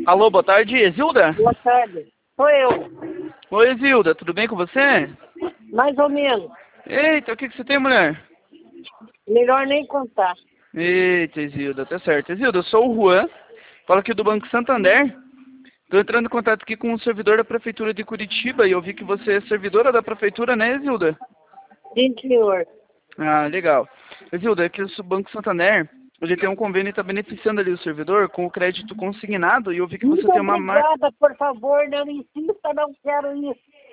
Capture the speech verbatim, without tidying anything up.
Alô, boa tarde, Exilda? Boa tarde. Sou eu. Oi, Exilda, tudo bem com você? Mais ou menos. Eita, o que, que você tem, mulher? Melhor nem contar. Eita, Exilda, tá certo. Exilda, eu sou o Juan, falo aqui do Banco Santander. Estou entrando em contato aqui com o servidor da Prefeitura de Curitiba e eu vi que você é servidora da Prefeitura, né, Exilda? Sim, senhor. Ah, legal. Exilda, aqui o Banco Santander, ele tem um convênio e está beneficiando ali o servidor com o crédito consignado e eu vi que você Muito tem uma marca... obrigada, por favor, não insista, não quero isso.